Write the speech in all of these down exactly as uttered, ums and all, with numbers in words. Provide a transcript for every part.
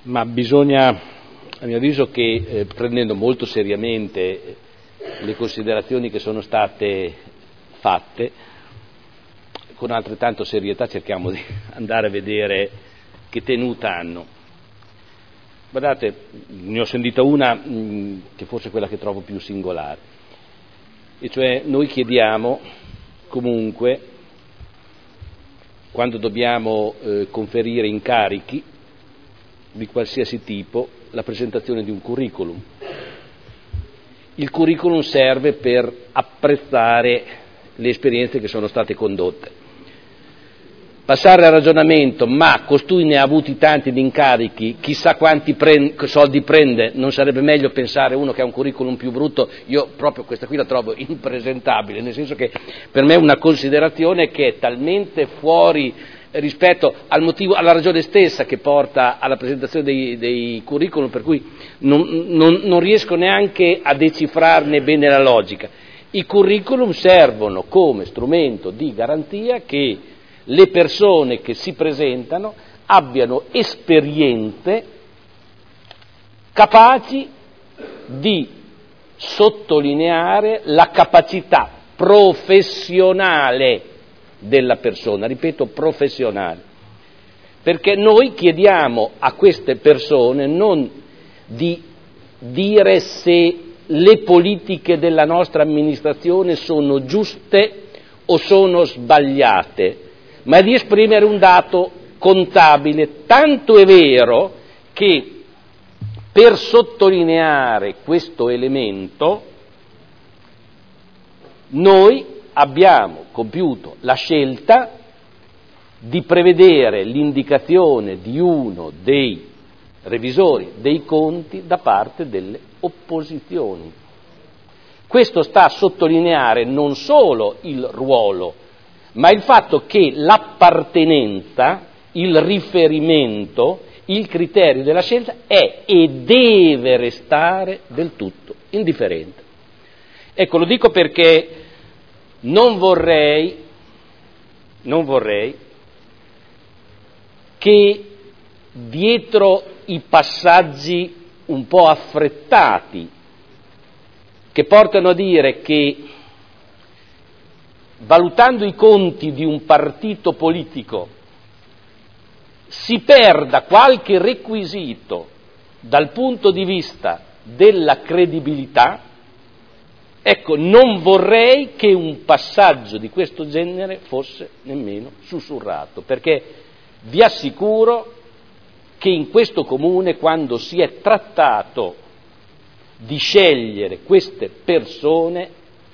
Ma bisogna, a mio avviso, che eh, prendendo molto seriamente le considerazioni che sono state fatte, con altrettanto serietà cerchiamo di andare a vedere che tenuta hanno. Guardate, ne ho sentita una mh, che forse è quella che trovo più singolare, e cioè noi chiediamo comunque, quando dobbiamo eh, conferire incarichi di qualsiasi tipo, la presentazione di un curriculum. Il curriculum serve per apprezzare le esperienze che sono state condotte. Passare al ragionamento, ma costui ne ha avuti tanti di incarichi, chissà quanti prend- soldi prende, non sarebbe meglio pensare uno che ha un curriculum più brutto? Io proprio questa qui la trovo impresentabile, nel senso che per me è una considerazione che è talmente fuori rispetto al motivo, alla ragione stessa che porta alla presentazione dei, dei curriculum, per cui non, non, non riesco neanche a decifrarne bene la logica. I curriculum servono come strumento di garanzia che le persone che si presentano abbiano esperienze capaci di sottolineare la capacità professionale della persona, ripeto professionale, perché noi chiediamo a queste persone non di dire se le politiche della nostra amministrazione sono giuste o sono sbagliate, ma di esprimere un dato contabile, tanto è vero che per sottolineare questo elemento noi abbiamo compiuto la scelta di prevedere l'indicazione di uno dei revisori dei conti da parte delle opposizioni. Questo sta a sottolineare non solo il ruolo, ma il fatto che l'appartenenza, il riferimento, il criterio della scelta è e deve restare del tutto indifferente. Ecco, lo dico perché non vorrei, non vorrei che dietro i passaggi un po' affrettati che portano a dire che valutando i conti di un partito politico si perda qualche requisito dal punto di vista della credibilità. Ecco, non vorrei che un passaggio di questo genere fosse nemmeno sussurrato, perché vi assicuro che in questo comune, quando si è trattato di scegliere queste persone,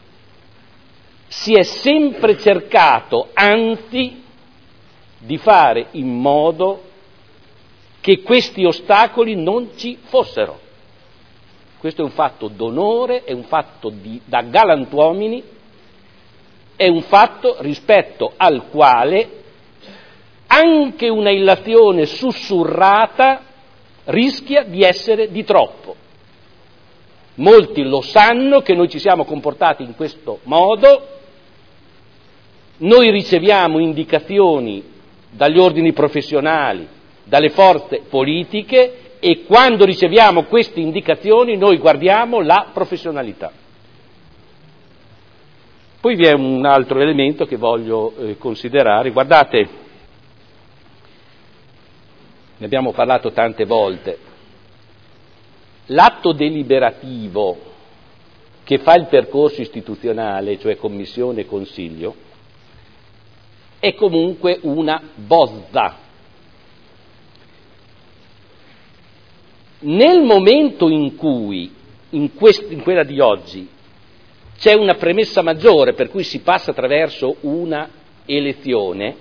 si è sempre cercato, anzi, di fare in modo che questi ostacoli non ci fossero. Questo è un fatto d'onore, è un fatto di, da galantuomini, è un fatto rispetto al quale anche una illazione sussurrata rischia di essere di troppo. Molti lo sanno che noi ci siamo comportati in questo modo, noi riceviamo indicazioni dagli ordini professionali, dalle forze politiche, e quando riceviamo queste indicazioni noi guardiamo la professionalità. Poi vi è un altro elemento che voglio eh, considerare. Guardate, ne abbiamo parlato tante volte, l'atto deliberativo che fa il percorso istituzionale, cioè commissione e consiglio, è comunque una bozza. Nel momento in cui, in, quest- in quella di oggi, c'è una premessa maggiore per cui si passa attraverso una elezione,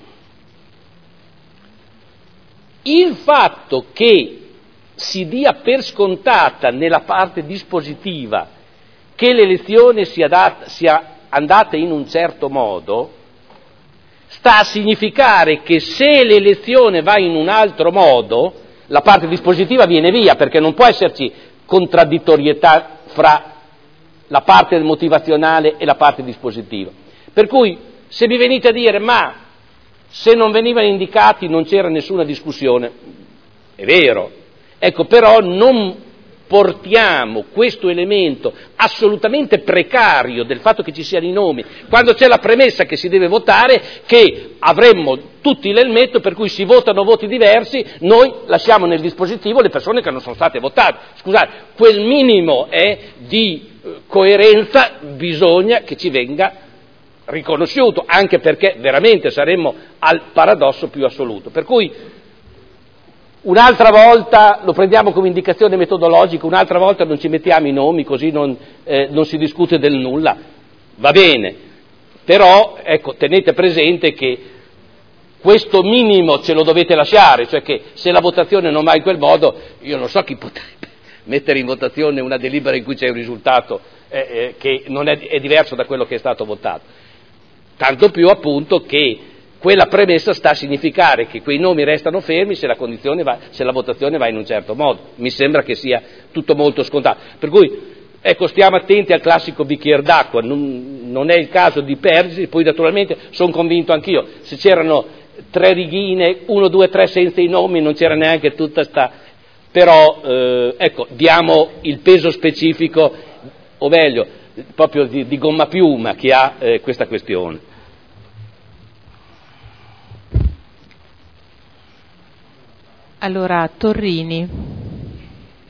il fatto che si dia per scontata nella parte dispositiva che l'elezione sia, data, sia andata in un certo modo, sta a significare che se l'elezione va in un altro modo, la parte dispositiva viene via, perché non può esserci contraddittorietà fra la parte motivazionale e la parte dispositiva. Per cui, se mi venite a dire, ma se non venivano indicati non c'era nessuna discussione, è vero, Ecco, però non portiamo questo elemento assolutamente precario del fatto che ci siano i nomi, quando c'è la premessa che si deve votare, che avremmo tutti l'elmetto per cui si votano voti diversi, noi lasciamo nel dispositivo le persone che non sono state votate. Scusate, quel minimo è di coerenza bisogna che ci venga riconosciuto, anche perché veramente saremmo al paradosso più assoluto. Per cui un'altra volta lo prendiamo come indicazione metodologica, un'altra volta non ci mettiamo i nomi, così non, eh, non si discute del nulla, va bene, però ecco, tenete presente che questo minimo ce lo dovete lasciare, cioè che se la votazione non va in quel modo, io non so chi potrebbe mettere in votazione una delibera in cui c'è un risultato eh, eh, che non è, è diverso da quello che è stato votato, tanto più appunto che quella premessa sta a significare che quei nomi restano fermi se la, condizione va, se la votazione va in un certo modo. Mi sembra che sia tutto molto scontato. Per cui, ecco, stiamo attenti al classico bicchiere d'acqua, non, non è il caso di perdersi, poi naturalmente sono convinto anch'io, se c'erano tre righine, uno, due, tre senza i nomi, non c'era neanche tutta sta... Però, eh, ecco, diamo il peso specifico, o meglio, proprio di, di gomma piuma che ha eh, questa questione. Allora, Torrini.